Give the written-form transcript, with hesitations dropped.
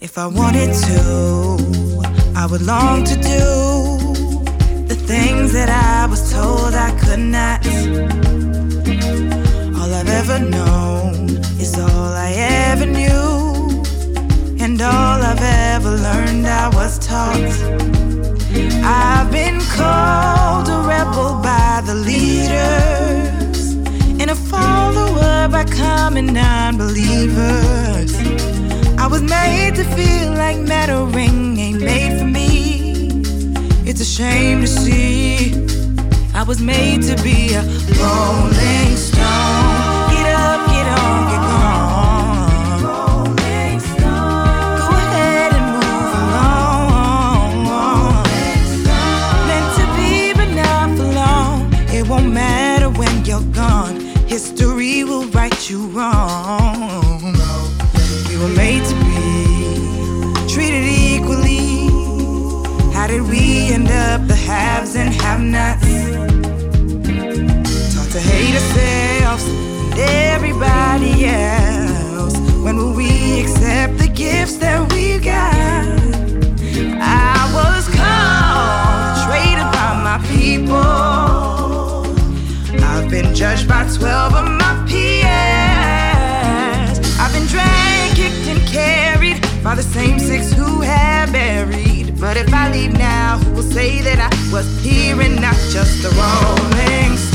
If I wanted to, I would long to do the things that I was told I could not. All I've ever known is all I ever knew, and all I've ever learned I was taught. I've been called a rebel by the leaders, and a follower by common non-believers. I was made to feel like Mattering ain't made for me. It's a shame to see I was made to be a rolling stone. Get up, get on, get gone. Rolling stone. Go ahead and move along. Rolling stone. Meant to be but not for long. It won't matter when you're gone. History will right you wrong. We were made to be treated equally. How did we end up the haves and have-nots? Taught to hate ourselves and everybody else. When will we accept the gifts that we got? I was called a traitor by my people. I've been judged by 12 of my peers. I've been dragged, kicked, and carried by the same 6 who had buried. But if I leave now, who will say that I was here and not just a rolling stone?